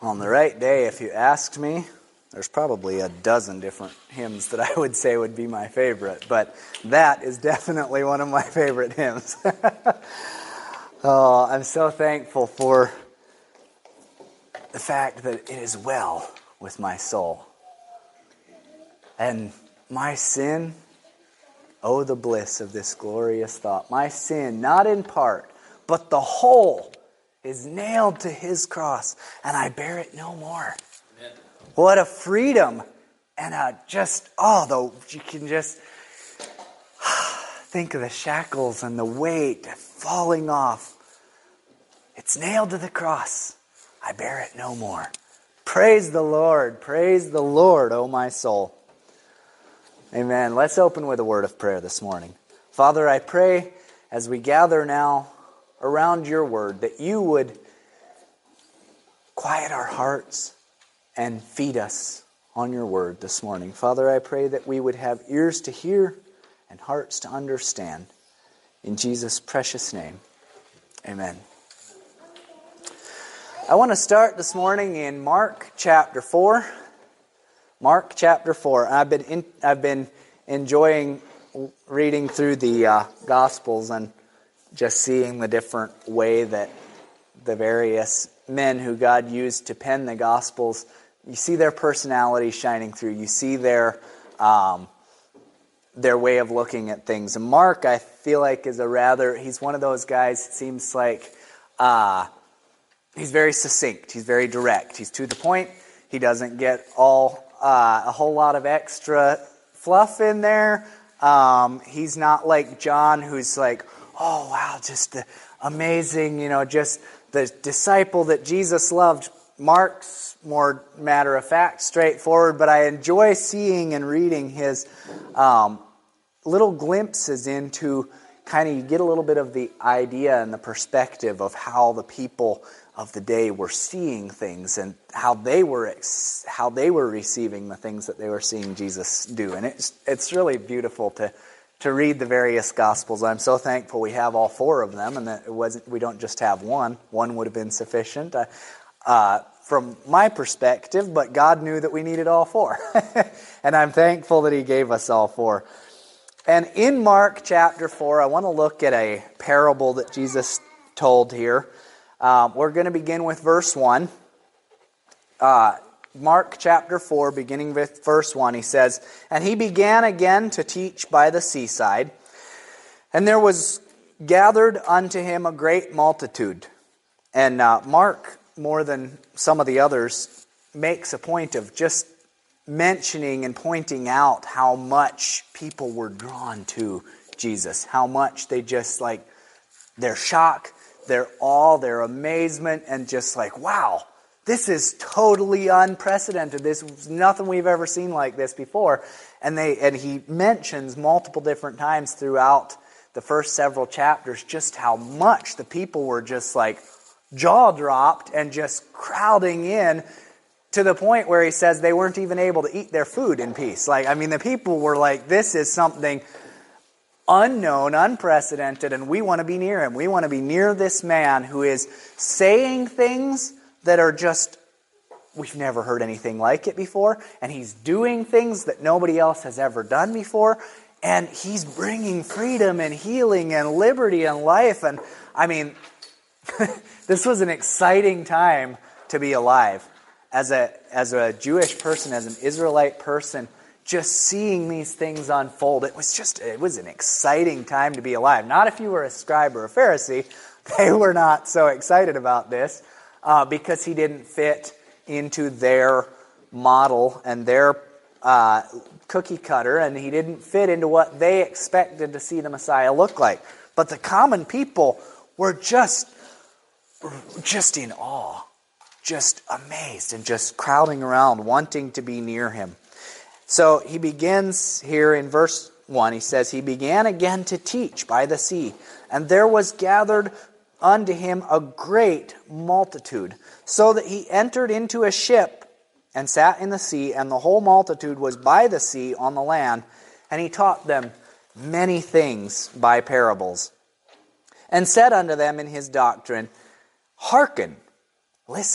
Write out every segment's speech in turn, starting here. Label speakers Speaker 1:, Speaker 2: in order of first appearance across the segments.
Speaker 1: On the right day, if you asked me, there's probably a dozen different hymns that I would say would be my favorite, but that is definitely one of my favorite hymns. Oh, I'm so thankful for the fact that it is well with my soul. And my sin, oh, the bliss of this glorious thought. My sin, not in part, but the whole, is nailed to his cross, and I bear it no more. Amen. What a freedom. And you can just think of the shackles and the weight falling off. It's nailed to the cross. I bear it no more. Praise the Lord, O my soul. Amen. Let's open with a word of prayer this morning. Father, I pray as we gather now around your word that you would quiet our hearts and feed us on your word this morning. Father, I pray that we would have ears to hear and hearts to understand. In Jesus' precious name, amen. I want to start this morning in Mark chapter 4. Mark chapter 4. I've been enjoying reading through the Gospels and just seeing the different way that the various men who God used to pen the Gospels, you see their personality shining through. You see their way of looking at things. And Mark, I feel like, he's one of those guys, it seems like, he's very succinct. He's very direct. He's to the point. He doesn't get a whole lot of extra fluff in there. He's not like John, who's like, oh, wow, just the amazing, just the disciple that Jesus loved. Mark's more matter-of-fact, straightforward, but I enjoy seeing and reading his little glimpses into you get a little bit of the idea and the perspective of how the people of the day were seeing things and how they were receiving the things that they were seeing Jesus do. And it's really beautiful to read the various Gospels. I'm so thankful we have all four of them, and that we don't just have one. One would have been sufficient from my perspective, but God knew that we needed all four. And I'm thankful that he gave us all four. And in Mark chapter 4, I want to look at a parable that Jesus told here. We're going to begin with verse 1. Mark chapter 4, beginning with verse 1, he says, "And he began again to teach by the seaside, and there was gathered unto him a great multitude." And Mark, more than some of the others, makes a point of just mentioning and pointing out how much people were drawn to Jesus, how much they just their shock, their awe, their amazement, and just wow, this is totally unprecedented. This is nothing we've ever seen like this before. And he mentions multiple different times throughout the first several chapters just how much the people were just jaw dropped and just crowding in, to the point where he says they weren't even able to eat their food in peace. The people were like, this is something unknown, unprecedented, and we want to be near him. We want to be near this man who is saying things that are just, we've never heard anything like it before, and he's doing things that nobody else has ever done before, and he's bringing freedom and healing and liberty and life. And this was an exciting time to be alive. As a Jewish person, as an Israelite person, just seeing these things unfold, it was an exciting time to be alive. Not if you were a scribe or a Pharisee. They were not so excited about this because he didn't fit into their model and their cookie cutter, and he didn't fit into what they expected to see the Messiah look like. But the common people were just in awe, just amazed, and just crowding around, wanting to be near him. So he begins here in verse 1. He says, "He began again to teach by the sea, and there was gathered unto him a great multitude, so that he entered into a ship and sat in the sea, and the whole multitude was by the sea on the land, and he taught them many things by parables, and said unto them in his doctrine, Hearken, listen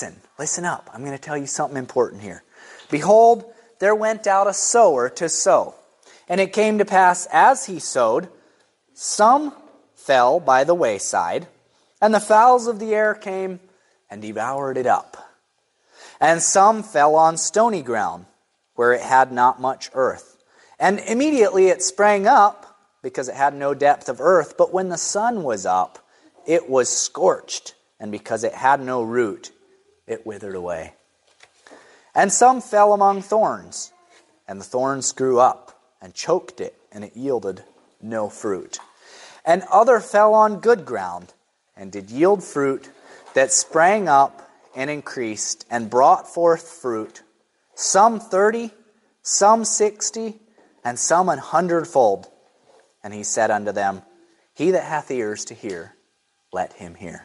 Speaker 1: Listen up. I'm going to tell you something important here. Behold, there went out a sower to sow. And it came to pass, as he sowed, some fell by the wayside, and the fowls of the air came and devoured it up. And some fell on stony ground, where it had not much earth. And immediately it sprang up, because it had no depth of earth. But when the sun was up, it was scorched, and because it had no root, it withered away. And some fell among thorns, and the thorns grew up, and choked it, and it yielded no fruit. And other fell on good ground, and did yield fruit, that sprang up, and increased, and brought forth fruit, some 30, some 60, and some 100-fold. And he said unto them, He that hath ears to hear, let him hear.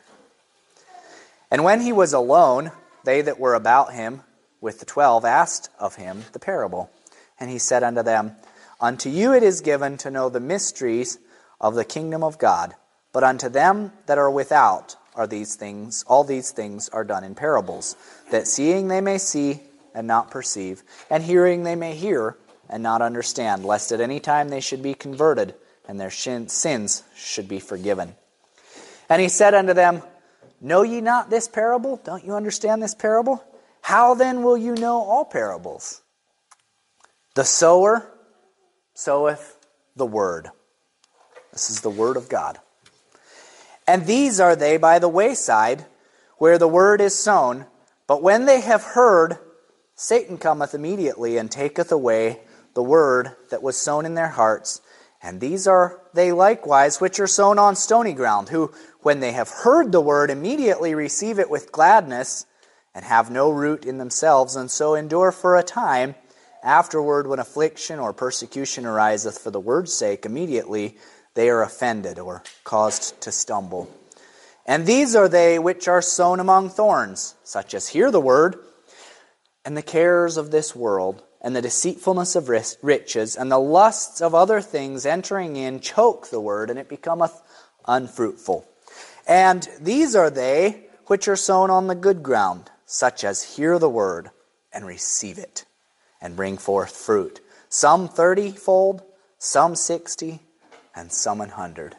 Speaker 1: And when he was alone, they that were about him with the 12 asked of him the parable. And he said unto them, Unto you it is given to know the mysteries of the kingdom of God, but unto them that are without are these things, all these things are done in parables, that seeing they may see and not perceive, and hearing they may hear and not understand, lest at any time they should be converted, and their sins should be forgiven. And he said unto them, Know ye not this parable? Don't you understand this parable? How then will you know all parables? The sower soweth the word. This is the word of God. And these are they by the wayside, where the word is sown. But when they have heard, Satan cometh immediately, and taketh away the word that was sown in their hearts. And these are they likewise, which are sown on stony ground, who, when they have heard the word, immediately receive it with gladness, and have no root in themselves, and so endure for a time. Afterward, when affliction or persecution ariseth for the word's sake, immediately they are offended, or caused to stumble. And these are they which are sown among thorns, such as hear the word, and the cares of this world, and the deceitfulness of riches, and the lusts of other things entering in, choke the word, and it becometh unfruitful. And these are they which are sown on the good ground, such as hear the word, and receive it, and bring forth fruit. Some 30-fold, some 60, and some 100.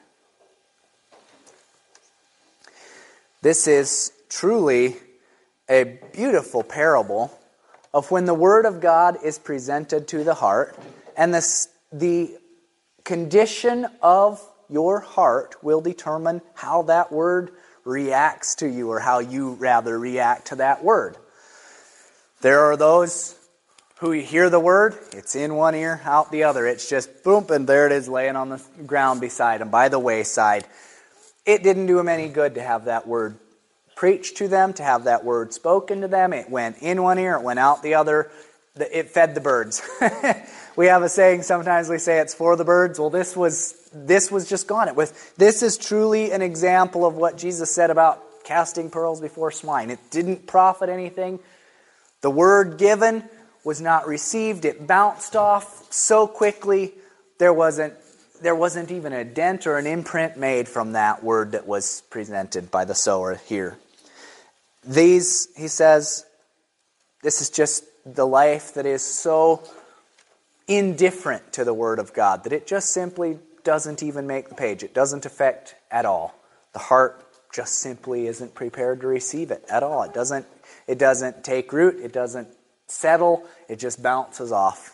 Speaker 1: This is truly a beautiful parable of when the Word of God is presented to the heart, and the condition of your heart will determine how that Word reacts to you, or how you rather react to that Word. There are those who hear the Word, it's in one ear, out the other. It's just boom, and there it is laying on the ground beside them, by the wayside. It didn't do them any good to have that Word preached to them, to have that Word spoken to them. It went in one ear, it went out the other. It fed the birds. We have a saying, sometimes we say it's for the birds. Well, this was just gone. This is truly an example of what Jesus said about casting pearls before swine. It didn't profit anything. The Word given was not received. It bounced off so quickly, there wasn't even a dent or an imprint made from that word that was presented by the sower here. These, he says, this is just the life that is so indifferent to the Word of God that it just simply doesn't even make the page. It doesn't affect at all. The heart just simply isn't prepared to receive it at all. It doesn't take root. It doesn't settle. It just bounces off.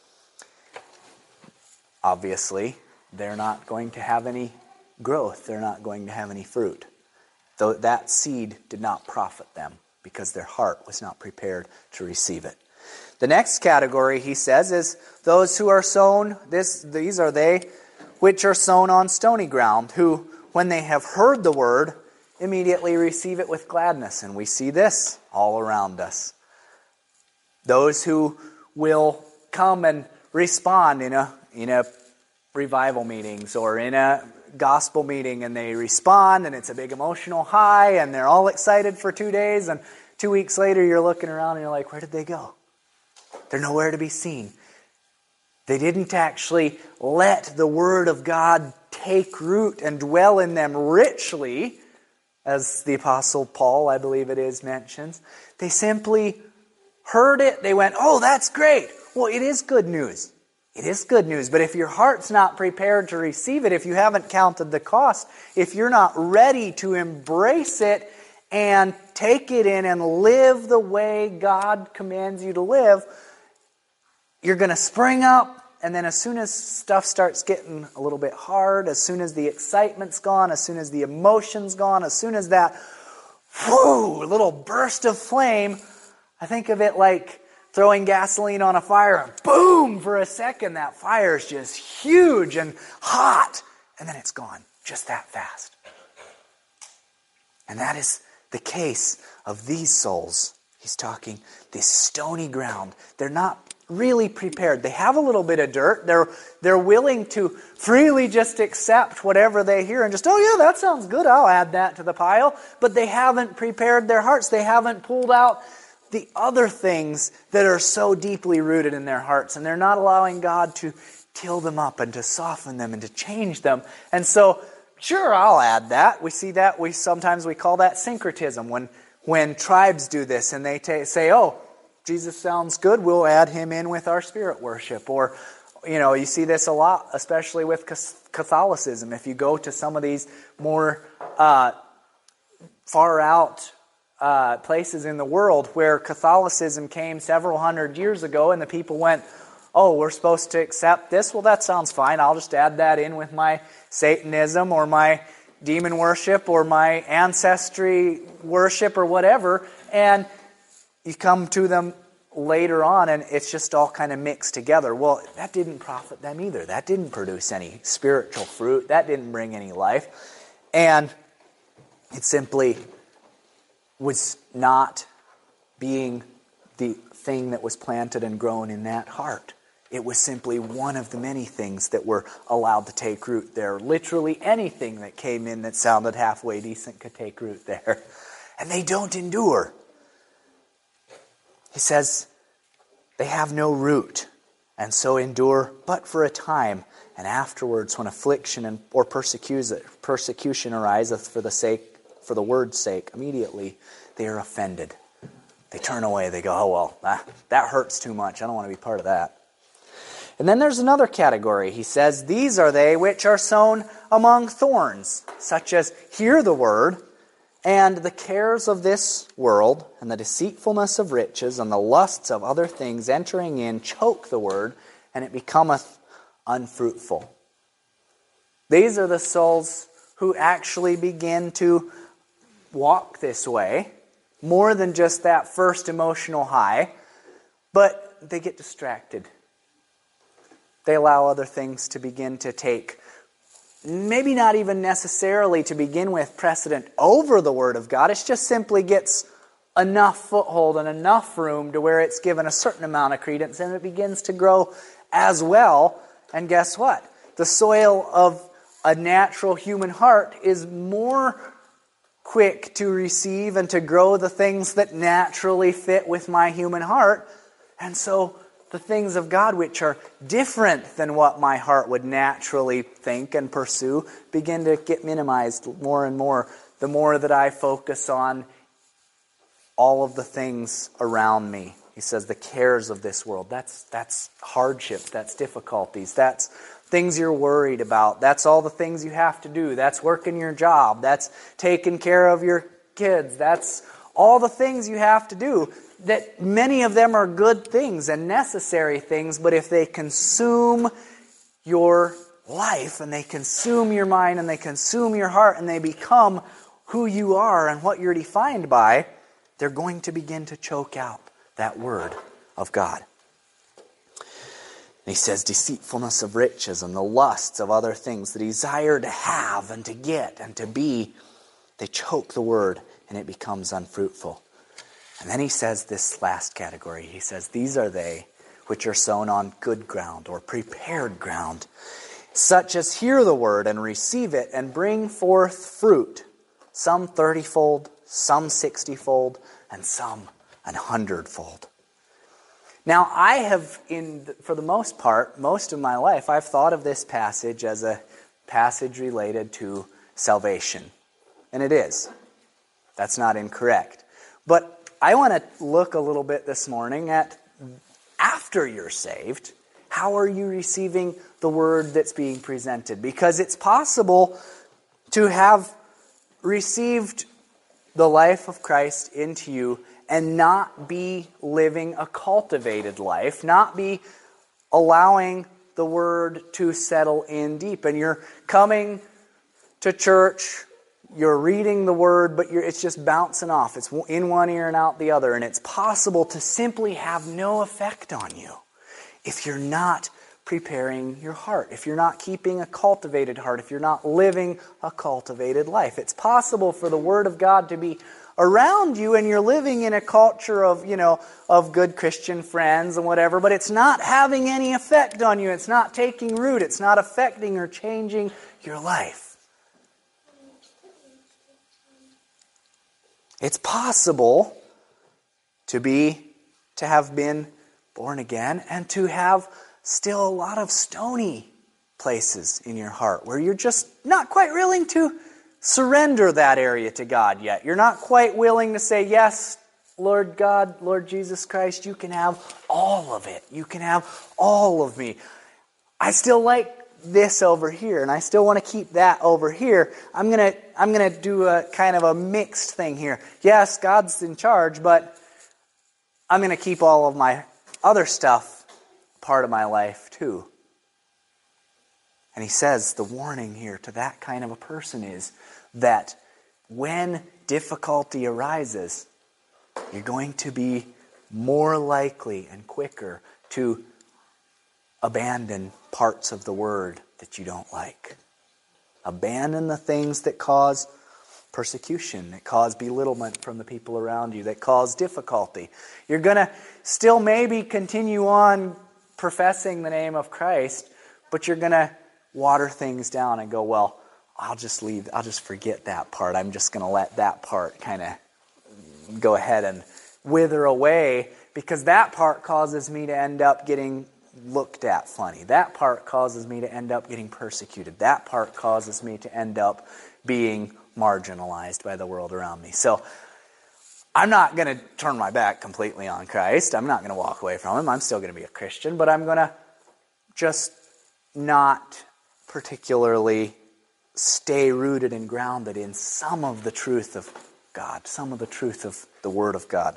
Speaker 1: Obviously, they're not going to have any growth. They're not going to have any fruit. Though that seed did not profit them because their heart was not prepared to receive it. The next category, he says, is those who are sown. These are they which are sown on stony ground, who, when they have heard the word, immediately receive it with gladness. And we see this all around us. Those who will come and respond in a revival meetings or in a gospel meeting, and they respond, and it's a big emotional high, and they're all excited for 2 days, and 2 weeks later you're looking around and you're like, where did they go? They're nowhere to be seen. They didn't actually let the Word of God take root and dwell in them richly as the Apostle Paul, I believe it is, mentions. They simply heard it. They went, oh, that's great. Well, it is good news. It is good news. But if your heart's not prepared to receive it, if you haven't counted the cost, if you're not ready to embrace it and take it in and live the way God commands you to live, you're going to spring up. And then as soon as stuff starts getting a little bit hard, as soon as the excitement's gone, as soon as the emotion's gone, as soon as that little burst of flame, I think of it like throwing gasoline on a fire and boom, for a second that fire's just huge and hot. And then it's gone just that fast. And that is the case of these souls. He's talking this stony ground. They're not really prepared. They have a little bit of dirt. They're willing to freely just accept whatever they hear and just, oh yeah, that sounds good, I'll add that to the pile. But they haven't prepared their hearts. They haven't pulled out the other things that are so deeply rooted in their hearts. And they're not allowing God to till them up and to soften them and to change them. And so, sure, I'll add that. We see that. Sometimes we call that syncretism. When tribes do this and they say, oh, Jesus sounds good, we'll add him in with our spirit worship. Or, you see this a lot, especially with Catholicism. If you go to some of these more far out places in the world where Catholicism came several hundred years ago and the people went, oh, we're supposed to accept this? Well, that sounds fine. I'll just add that in with my Satanism or my demon worship or my ancestry worship or whatever. And you come to them later on and it's just all kind of mixed together. Well, that didn't profit them either. That didn't produce any spiritual fruit. That didn't bring any life. And it simply was not being the thing that was planted and grown in that heart. It was simply one of the many things that were allowed to take root there. Literally anything that came in that sounded halfway decent could take root there. And they don't endure. He says, they have no root, and so endure but for a time. And afterwards, when affliction or persecution ariseth for the word's sake, immediately they are offended. They turn away. They go, oh, well, that hurts too much. I don't want to be part of that. And then there's another category. He says, these are they which are sown among thorns, such as hear the word, and the cares of this world, and the deceitfulness of riches, and the lusts of other things entering in, choke the word, and it becometh unfruitful. These are the souls who actually begin to walk this way, more than just that first emotional high, but they get distracted. They allow other things to begin to take, maybe not even necessarily to begin with, precedent over the Word of God. It just simply gets enough foothold and enough room to where it's given a certain amount of credence and it begins to grow as well. And guess what? The soil of a natural human heart is more quick to receive and to grow the things that naturally fit with my human heart. And so the things of God which are different than what my heart would naturally think and pursue begin to get minimized more and more the more that I focus on all of the things around me. He says the cares of this world, that's hardship, that's difficulties, that's things you're worried about, that's all the things you have to do, that's working your job, that's taking care of your kids, that's all the things you have to do. That many of them are good things and necessary things, but if they consume your life and they consume your mind and they consume your heart and they become who you are and what you're defined by, they're going to begin to choke out that word of God. And he says, deceitfulness of riches and the lusts of other things, the desire to have and to get and to be, they choke the word and it becomes unfruitful. And then he says this last category. He says, these are they which are sown on good ground or prepared ground, such as hear the word and receive it and bring forth fruit, some 30-fold, some 60-fold, and some 100-fold. Now, I have, for the most part, most of my life, I've thought of this passage as a passage related to salvation. And it is. That's not incorrect. But I want to look a little bit this morning at after you're saved, how are you receiving the word that's being presented? Because it's possible to have received the life of Christ into you and not be living a cultivated life, not be allowing the word to settle in deep. And you're coming to church, you're reading the word, but it's just bouncing off. It's in one ear and out the other. And it's possible to simply have no effect on you if you're not preparing your heart, if you're not keeping a cultivated heart, if you're not living a cultivated life. It's possible for the Word of God to be around you and you're living in a culture of, of good Christian friends and whatever, but it's not having any effect on you. It's not taking root. It's not affecting or changing your life. It's possible to have been born again and to have still a lot of stony places in your heart where you're just not quite willing to surrender that area to God yet. You're not quite willing to say, yes, Lord God, Lord Jesus Christ, you can have all of it. You can have all of me. I still like this over here, and I still want to keep that over here. I'm gonna do a kind of a mixed thing here. Yes, God's in charge, but I'm going to keep all of my other stuff part of my life too. And he says the warning here to that kind of a person is that when difficulty arises, you're going to be more likely and quicker to abandon parts of the word that you don't like. Abandon the things that cause persecution, that cause belittlement from the people around you, that cause difficulty. You're going to still maybe continue on professing the name of Christ, but you're going to water things down and go, well, I'll just forget that part. I'm just going to let that part kind of go ahead and wither away because that part causes me to end up getting looked at funny. That part causes me to end up getting persecuted. That part causes me to end up being marginalized by the world around me. So I'm not going to turn my back completely on Christ. I'm not going to walk away from Him. I'm still going to be a Christian, but I'm going to just not particularly stay rooted and grounded in some of the truth of God, some of the truth of the Word of God.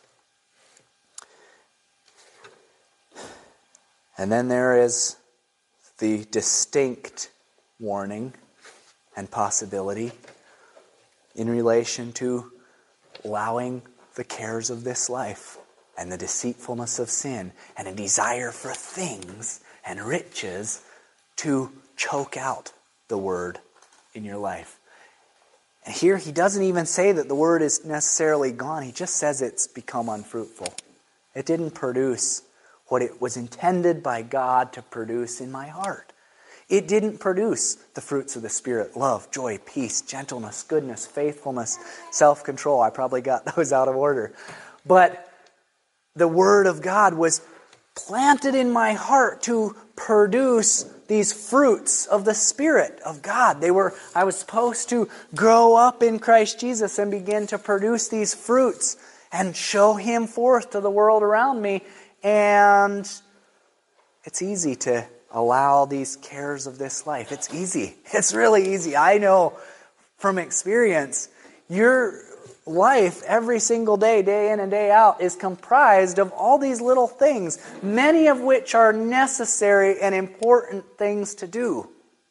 Speaker 1: And then there is the distinct warning and possibility in relation to allowing the cares of this life and the deceitfulness of sin and a desire for things and riches to choke out the word in your life. And here he doesn't even say that the word is necessarily gone. He just says it's become unfruitful. It didn't produce what it was intended by God to produce in my heart. It didn't produce the fruits of the Spirit: love, joy, peace, gentleness, goodness, faithfulness, self-control. I probably got those out of order. But the Word of God was planted in my heart to produce these fruits of the Spirit of God. I was supposed to grow up in Christ Jesus and begin to produce these fruits and show Him forth to the world around me. And it's easy to allow these cares of this life. It's easy. It's really easy. I know from experience, your life every single day, day in and day out, is comprised of all these little things, many of which are necessary and important things to do.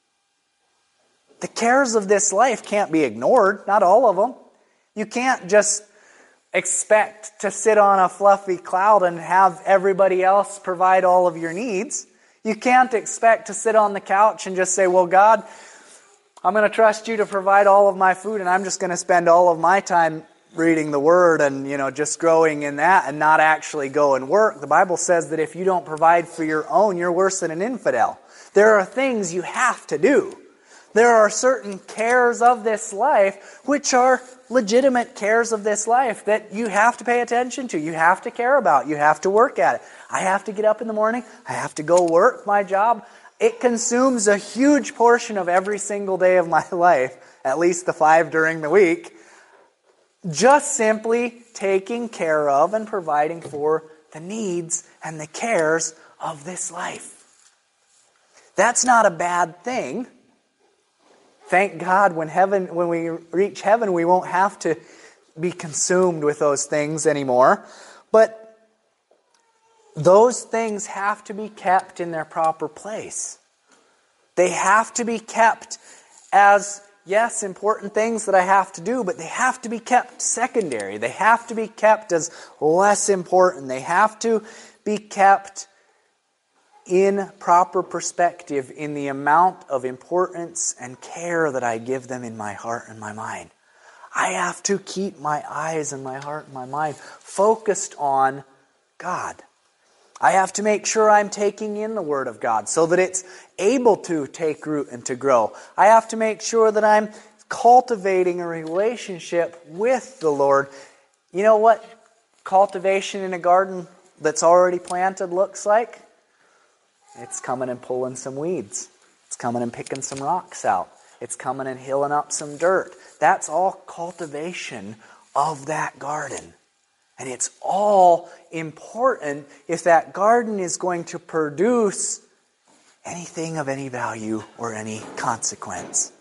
Speaker 1: The cares of this life can't be ignored, not all of them. You can't just expect to sit on a fluffy cloud and have everybody else provide all of your needs. You can't expect to sit on the couch and just say, well, God, I'm going to trust you to provide all of my food, and I'm just going to spend all of my time reading the Word and, just growing in that and not actually go and work. The Bible says that if you don't provide for your own, you're worse than an infidel. There are things you have to do. There are certain cares of this life which are legitimate cares of this life that you have to pay attention to. You have to care about. You have to work at it. I have to get up in the morning. I have to go work my job. It consumes a huge portion of every single day of my life, at least the 5 during the week. just simply taking care of and providing for the needs and the cares of this life. That's not a bad thing. Thank God when we reach heaven, we won't have to be consumed with those things anymore. But those things have to be kept in their proper place. They have to be kept as, yes, important things that I have to do, but they have to be kept secondary. They have to be kept as less important. They have to be kept in proper perspective in the amount of importance and care that I give them in my heart and my mind. I have to keep my eyes and my heart and my mind focused on God. I have to make sure I'm taking in the Word of God so that it's able to take root and to grow. I have to make sure that I'm cultivating a relationship with the Lord. You know what cultivation in a garden that's already planted looks like? It's coming and pulling some weeds. It's coming and picking some rocks out. It's coming and hilling up some dirt. That's all cultivation of that garden. And it's all important if that garden is going to produce anything of any value or any consequence.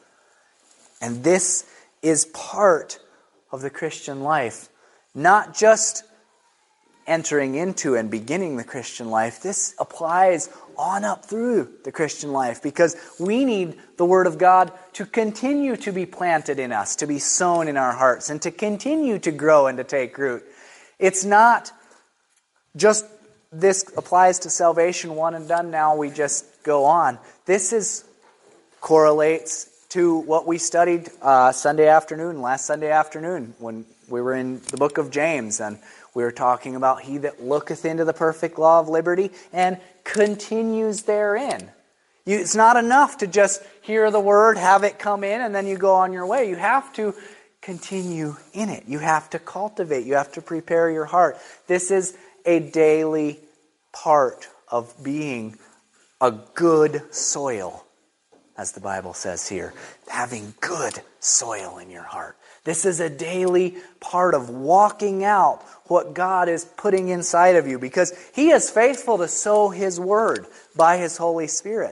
Speaker 1: And this is part of the Christian life. Not just entering into and beginning the Christian life. This applies on up through the Christian life because we need the Word of God to continue to be planted in us, to be sown in our hearts, and to continue to grow and to take root. It's not just this applies to salvation, one and done, now we just go on. This correlates to what we studied last Sunday afternoon when we were in the book of James, and we were talking about he that looketh into the perfect law of liberty and continues therein. It's not enough to just hear the word, have it come in, and then you go on your way. You have to continue in it. You have to cultivate. You have to prepare your heart. This is a daily part of being a good soil, as the Bible says here. Having good soil in your heart. This is a daily part of walking out what God is putting inside of you because He is faithful to sow His Word by His Holy Spirit.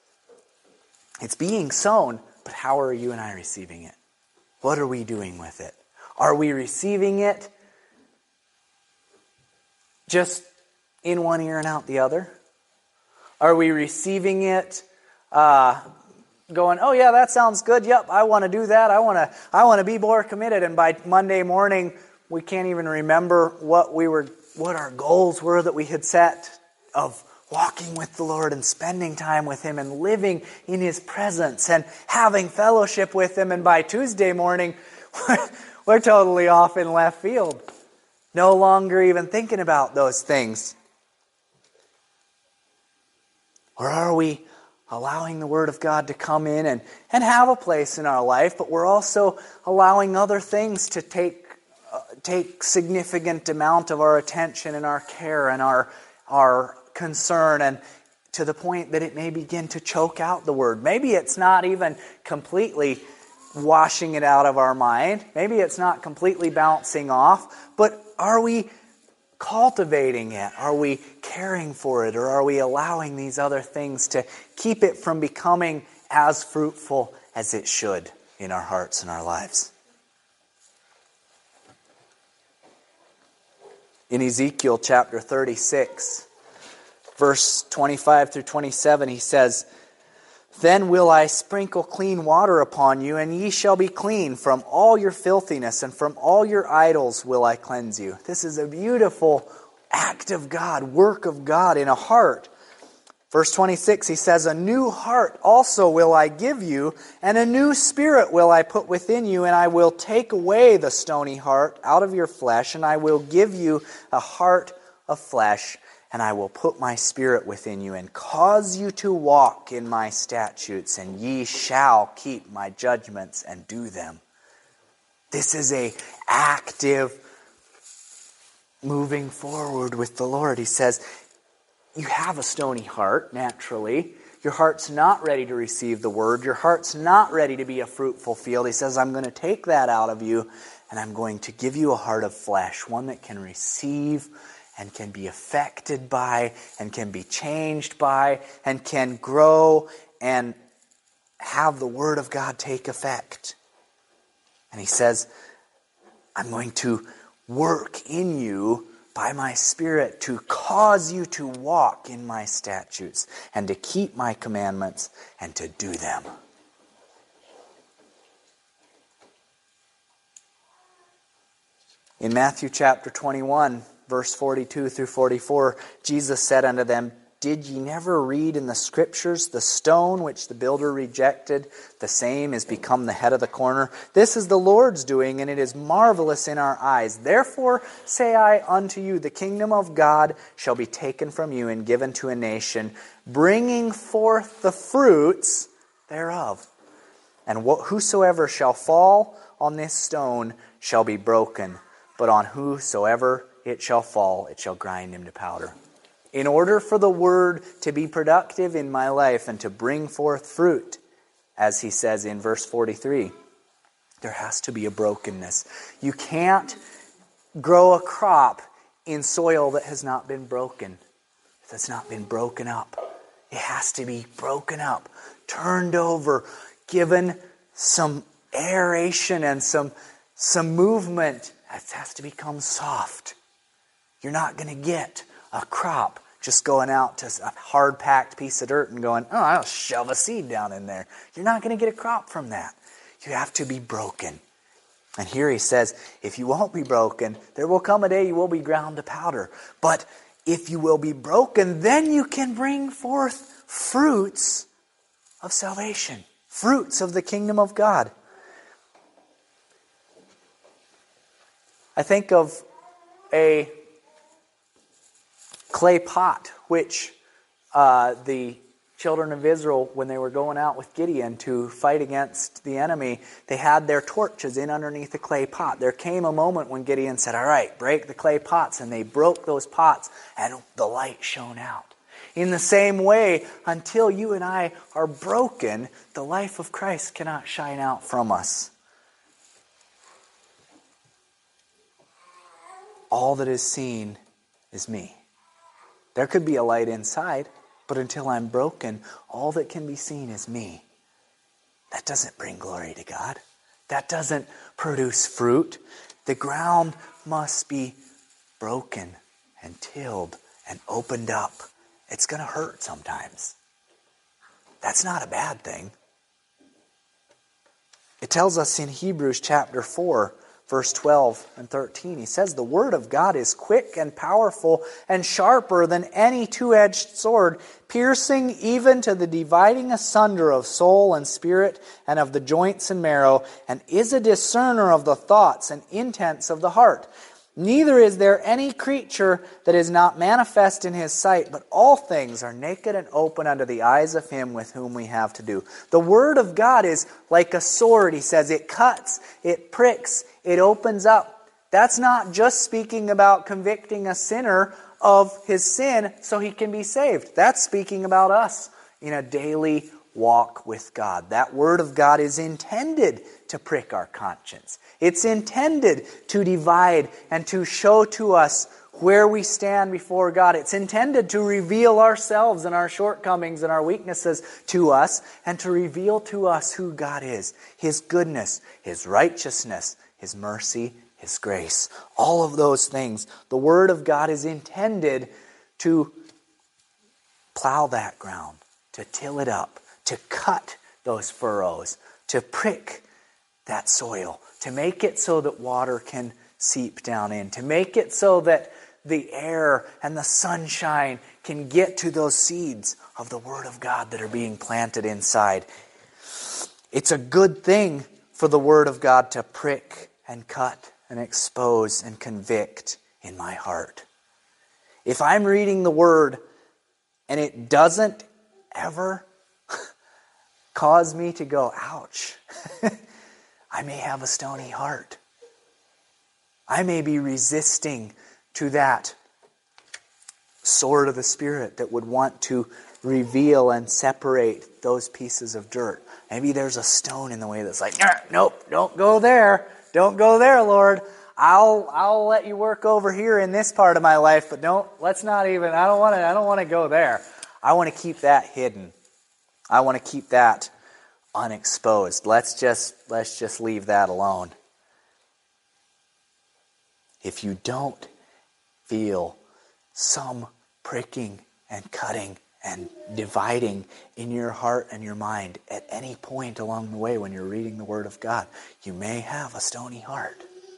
Speaker 1: It's being sown, but how are you and I receiving it? What are we doing with it? Are we receiving it just in one ear and out the other? Are we receiving it going, oh yeah, that sounds good. Yep, I want to do that. I want to be more committed. And by Monday morning, we can't even remember what our goals were that we had set of walking with the Lord and spending time with Him and living in His presence and having fellowship with Him. And by Tuesday morning, we're totally off in left field. No longer even thinking about those things. Or are we allowing the Word of God to come in and have a place in our life, but we're also allowing other things to take significant amount of our attention and our care and our concern, and to the point that it may begin to choke out the Word. Maybe it's not even completely washing it out of our mind. Maybe it's not completely bouncing off, but are we cultivating it? Are we caring for it? Or are we allowing these other things to keep it from becoming as fruitful as it should in our hearts and our lives? In Ezekiel chapter 36, verse 25 through 27, he says, Then will I sprinkle clean water upon you, and ye shall be clean. From all your filthiness and from all your idols will I cleanse you. This is a beautiful act of God, work of God in a heart. Verse 26, he says, A new heart also will I give you, and a new spirit will I put within you, and I will take away the stony heart out of your flesh, and I will give you a heart of flesh, and I will put my spirit within you, and cause you to walk in my statutes, and ye shall keep my judgments and do them. This is an active moving forward with the Lord. He says, you have a stony heart, naturally. Your heart's not ready to receive the Word. Your heart's not ready to be a fruitful field. He says, I'm going to take that out of you, and I'm going to give you a heart of flesh, one that can receive and can be affected by and can be changed by and can grow and have the Word of God take effect. And he says, I'm going to work in you by my Spirit to cause you to walk in my statutes and to keep my commandments and to do them. In Matthew chapter 21, verse 42 through 44, Jesus said unto them, Did ye never read in the Scriptures, the stone which the builder rejected, the same is become the head of the corner? This is the Lord's doing, and it is marvelous in our eyes. Therefore say I unto you, the kingdom of God shall be taken from you and given to a nation, bringing forth the fruits thereof. And whosoever shall fall on this stone shall be broken, but on whosoever it shall fall, it shall grind him to powder. In order for the Word to be productive in my life and to bring forth fruit, as he says in verse 43, there has to be a brokenness. You can't grow a crop in soil that has not been broken, that's not been broken up. It has to be broken up, turned over, given some aeration and some movement. It has to become soft. You're not going to get a crop just going out to a hard-packed piece of dirt and going, oh, I'll shove a seed down in there. You're not going to get a crop from that. You have to be broken. And here he says, if you won't be broken, there will come a day you will be ground to powder. But if you will be broken, then you can bring forth fruits of salvation, fruits of the kingdom of God. I think of a clay pot, which the children of Israel, when they were going out with Gideon to fight against the enemy, they had their torches in underneath the clay pot. There came a moment when Gideon said, all right, break the clay pots, and they broke those pots, and the light shone out. In the same way, until you and I are broken, the life of Christ cannot shine out from us. All that is seen is me. There could be a light inside, but until I'm broken, all that can be seen is me. That doesn't bring glory to God. That doesn't produce fruit. The ground must be broken and tilled and opened up. It's going to hurt sometimes. That's not a bad thing. It tells us in Hebrews chapter 4, verse 12 and 13, he says, the word of God is quick and powerful and sharper than any two-edged sword, piercing even to the dividing asunder of soul and spirit and of the joints and marrow, and is a discerner of the thoughts and intents of the heart. Neither is there any creature that is not manifest in his sight, but all things are naked and open unto the eyes of him with whom we have to do. The word of God is like a sword, he says. It cuts, it pricks, it opens up. That's not just speaking about convicting a sinner of his sin so he can be saved. That's speaking about us in a daily walk with God. That word of God is intended to prick our conscience. It's intended to divide and to show to us where we stand before God. It's intended to reveal ourselves and our shortcomings and our weaknesses to us, and to reveal to us who God is, His goodness, His righteousness, His mercy, His grace. All of those things. The Word of God is intended to plow that ground, to till it up, to cut those furrows, to prick that soil, to make it so that water can seep down in, to make it so that the air and the sunshine can get to those seeds of the Word of God that are being planted inside. It's a good thing for the Word of God to prick and cut and expose and convict in my heart. If I'm reading the Word and it doesn't ever cause me to go, ouch, I may have a stony heart. I may be resisting to that sword of the Spirit that would want to reveal and separate those pieces of dirt. Maybe there's a stone in the way that's like, nope, don't go there. Don't go there, Lord. I'll let you work over here in this part of my life, but I don't want to go there. I want to keep that hidden. I want to keep that unexposed. Let's just leave that alone. If you don't feel some pricking and cutting and dividing in your heart and your mind at any point along the way when you're reading the Word of God, you may have a stony heart.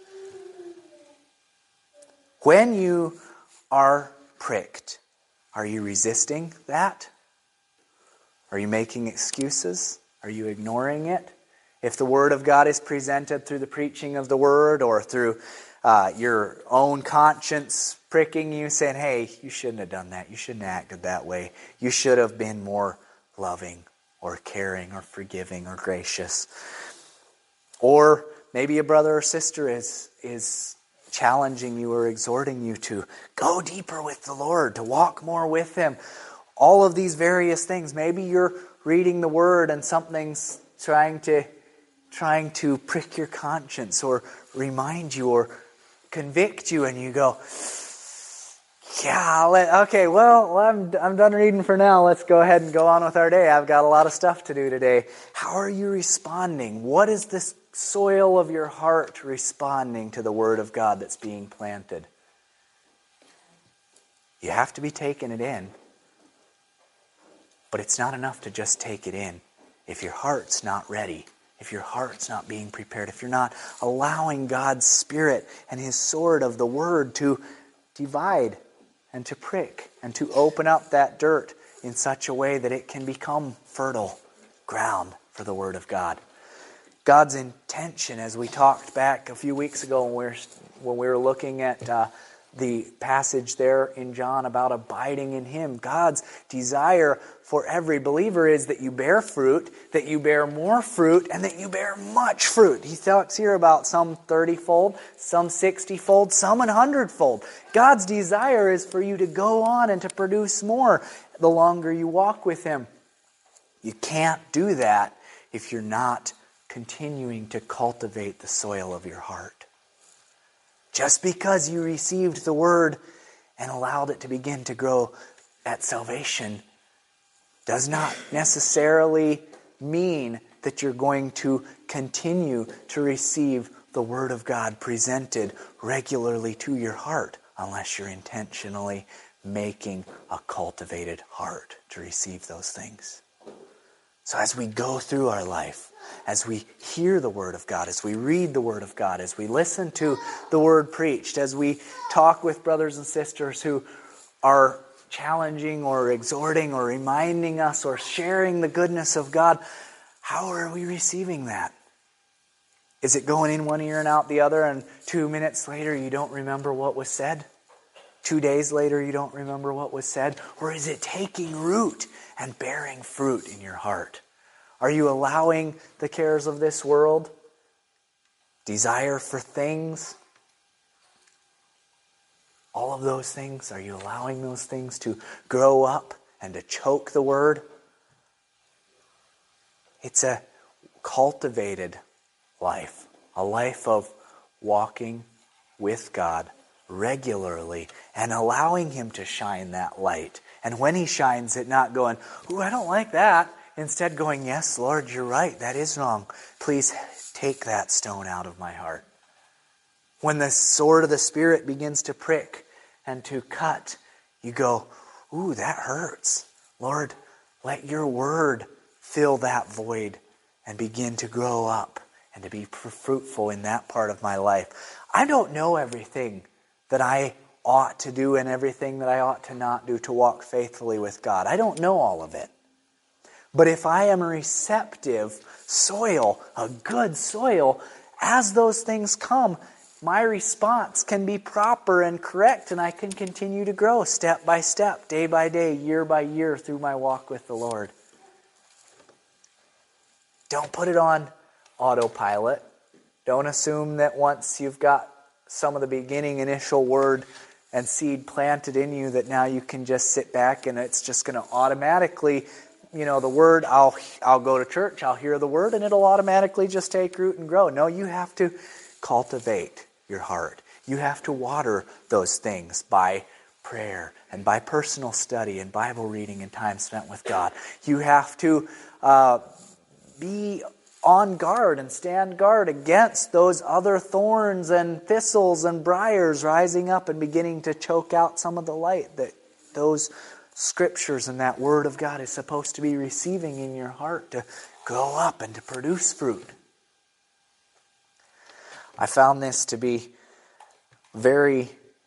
Speaker 1: When you are pricked, are you resisting that? Are you making excuses? Are you ignoring it? If the Word of God is presented through the preaching of the Word or through your own conscience pricking you, saying, hey, you shouldn't have done that. You shouldn't have acted that way. You should have been more loving or caring or forgiving or gracious. Or maybe a brother or sister is challenging you or exhorting you to go deeper with the Lord, to walk more with Him. All of these various things. Maybe you're reading the Word and something's trying to prick your conscience or remind you or convict you, and you go, I'm done reading for now. Let's go ahead and go on with our day. I've got a lot of stuff to do today. How are you responding? What is this soil of your heart responding to the Word of God that's being planted? You have to be taking it in. But it's not enough to just take it in. If your heart's not ready, if your heart's not being prepared, if you're not allowing God's Spirit and His sword of the Word to divide and to prick and to open up that dirt in such a way that it can become fertile ground for the Word of God. God's intention, as we talked back a few weeks ago when we were looking at the passage there in John about abiding in Him, God's desire for every believer is that you bear fruit, that you bear more fruit, and that you bear much fruit. He talks here about some 30-fold, some 60-fold, some 100-fold. God's desire is for you to go on and to produce more the longer you walk with Him. You can't do that if you're not continuing to cultivate the soil of your heart. Just because you received the Word and allowed it to begin to grow at salvation does not necessarily mean that you're going to continue to receive the Word of God presented regularly to your heart unless you're intentionally making a cultivated heart to receive those things. So as we go through our life, as we hear the Word of God, as we read the Word of God, as we listen to the Word preached, as we talk with brothers and sisters who are challenging or exhorting or reminding us or sharing the goodness of God, how are we receiving that? Is it going in one ear and out the other, and 2 minutes later you don't remember what was said? 2 days later you don't remember what was said? Or is it taking root and bearing fruit in your heart? Are you allowing the cares of this world, desire for things, all of those things, are you allowing those things to grow up and to choke the Word? It's a cultivated life, a life of walking with God regularly and allowing Him to shine that light. And when He shines it, not going, ooh, I don't like that. Instead going, yes, Lord, you're right, that is wrong. Please take that stone out of my heart. When the sword of the Spirit begins to prick and to cut, you go, ooh, that hurts. Lord, let your Word fill that void and begin to grow up and to be fruitful in that part of my life. I don't know everything that I ought to do and everything that I ought to not do to walk faithfully with God. I don't know all of it. But if I am a receptive soil, a good soil, as those things come, my response can be proper and correct, and I can continue to grow step by step, day by day, year by year through my walk with the Lord. Don't put it on autopilot. Don't assume that once you've got some of the beginning initial word and seed planted in you that now you can just sit back and it's just going to automatically, the Word, I'll go to church, I'll hear the Word, and it'll automatically just take root and grow. No, you have to cultivate your heart. You have to water those things by prayer and by personal study and Bible reading and time spent with God. You have to be on guard and stand guard against those other thorns and thistles and briars rising up and beginning to choke out some of the light that those Scriptures and that Word of God is supposed to be receiving in your heart to grow up and to produce fruit. I found this to be very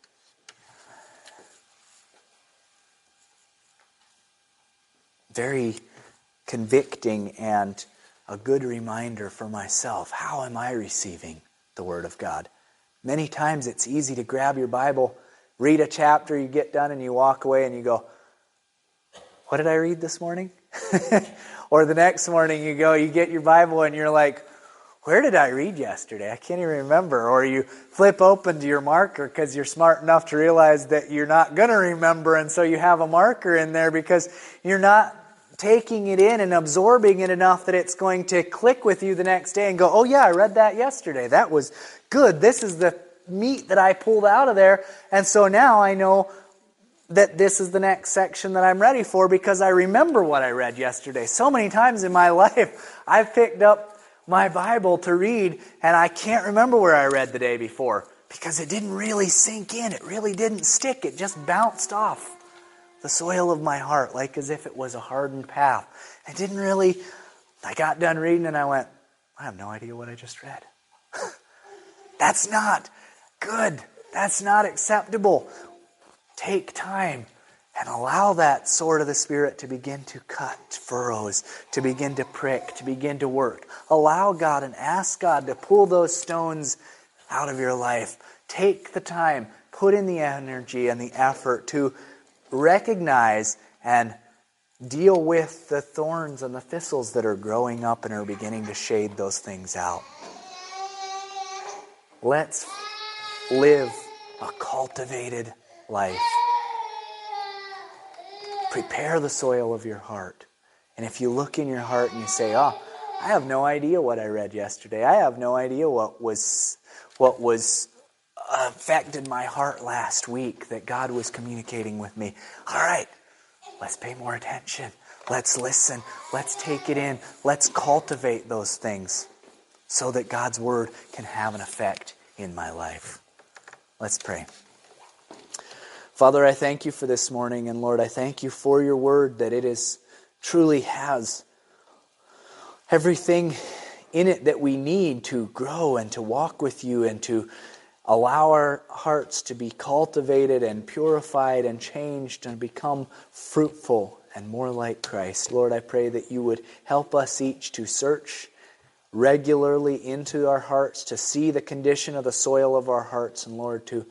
Speaker 1: convicting and a good reminder for myself. How am I receiving the Word of God? Many times it's easy to grab your Bible, read a chapter, you get done and you walk away and you go, what did I read this morning? Or the next morning you get your Bible and you're like, where did I read yesterday? I can't even remember. Or you flip open to your marker because you're smart enough to realize that you're not going to remember, and so you have a marker in there because you're not taking it in and absorbing it enough that it's going to click with you the next day and go, oh yeah, I read that yesterday. That was good. This is the meat that I pulled out of there, and so now I know that this is the next section that I'm ready for because I remember what I read yesterday. So many times in my life, I've picked up my Bible to read and I can't remember where I read the day before because it didn't really sink in. It really didn't stick. It just bounced off the soil of my heart like as if it was a hardened path. I got done reading and I went, I have no idea what I just read. That's not good. That's not acceptable. Take time and allow that sword of the Spirit to begin to cut furrows, to begin to prick, to begin to work. Allow God and ask God to pull those stones out of your life. Take the time, put in the energy and the effort to recognize and deal with the thorns and the thistles that are growing up and are beginning to shade those things out. Let's live a cultivated life. Prepare the soil of your heart. And if you look in your heart and you say, I have no idea what I read yesterday. I have no idea what was affected my heart last week that God was communicating with me. All right, let's pay more attention. Let's listen. Let's take it in. Let's cultivate those things so that God's Word can have an effect in my life. Let's pray. Father, I thank you for this morning, and Lord, I thank you for your Word, that it truly has everything in it that we need to grow and to walk with you and to allow our hearts to be cultivated and purified and changed and become fruitful and more like Christ. Lord, I pray that you would help us each to search regularly into our hearts, to see the condition of the soil of our hearts, and Lord, to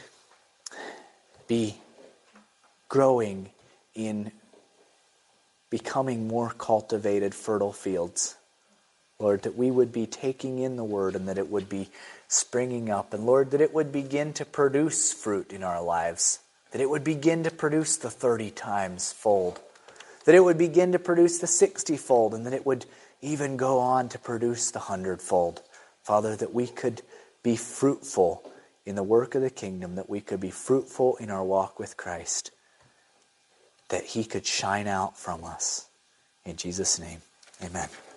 Speaker 1: be growing in becoming more cultivated, fertile fields. Lord, that we would be taking in the Word and that it would be springing up. And Lord, that it would begin to produce fruit in our lives. That it would begin to produce the 30 times fold. That it would begin to produce the 60-fold. And that it would even go on to produce the 100-fold. Father, that we could be fruitful in the work of the kingdom, that we could be fruitful in our walk with Christ, that He could shine out from us. In Jesus' name, amen.